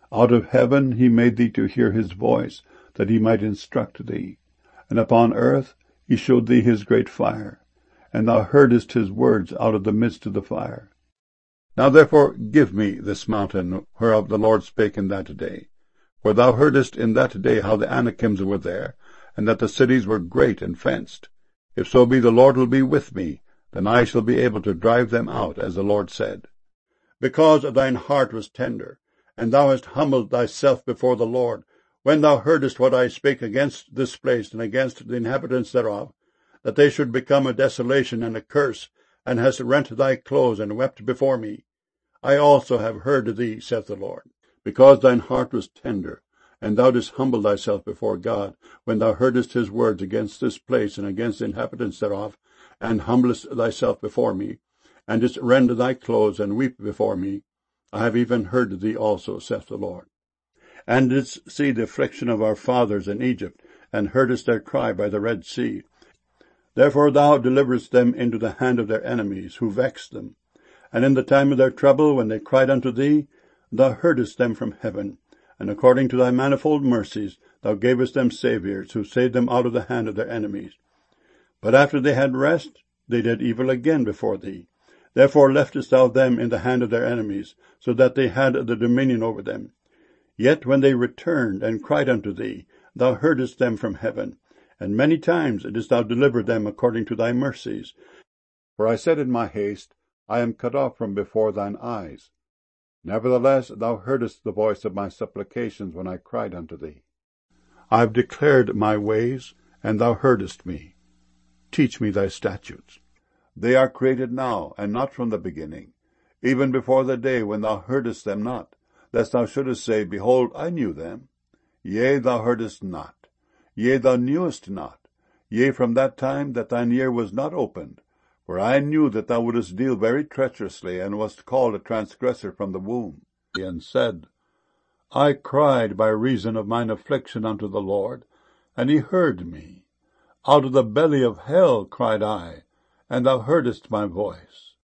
Out of heaven he made thee to hear his voice, that he might instruct thee. And upon earth he showed thee his great fire, and thou heardest his words out of the midst of the fire. Now therefore give me this mountain, whereof the Lord spake in that day. For thou heardest in that day how the Anakims were there, and that the cities were great and fenced. If so be the Lord will be with me, then I shall be able to drive them out, as the Lord said. Because thine heart was tender, and thou hast humbled thyself before the Lord, when thou heardest what I spake against this place and against the inhabitants thereof, that they should become a desolation and a curse, and hast rent thy clothes and wept before me. I also have heard thee, saith the Lord. Because thine heart was tender, and thou didst humble thyself before God, when thou heardest his words against this place and against the inhabitants thereof, and humblest thyself before me, and didst rend thy clothes and weep before me, I have even heard thee also, saith the Lord. And didst see the affliction of our fathers in Egypt, and heardest their cry by the Red Sea. Therefore thou deliveredst them into the hand of their enemies, who vexed them. And in the time of their trouble, when they cried unto thee, thou heardest them from heaven, and according to thy manifold mercies thou gavest them saviours, who saved them out of the hand of their enemies. But after they had rest, they did evil again before thee. Therefore leftest thou them in the hand of their enemies, so that they had the dominion over them. Yet when they returned and cried unto thee, thou heardest them from heaven, and many times didst thou deliver them according to thy mercies. For I said in my haste, I am cut off from before thine eyes. Nevertheless thou heardest the voice of my supplications when I cried unto thee. I have declared my ways, and thou heardest me. Teach me thy statutes. They are created now, and not from the beginning, even before the day when thou heardest them not, lest thou shouldest say, Behold, I knew them. Yea, thou heardest not. Yea, thou knewest not. Yea, from that time that thine ear was not opened. For I knew that thou wouldest deal very treacherously, and wast called a transgressor from the womb. And said, I cried by reason of mine affliction unto the Lord, and he heard me. Out of the belly of hell cried I, and thou heardest my voice.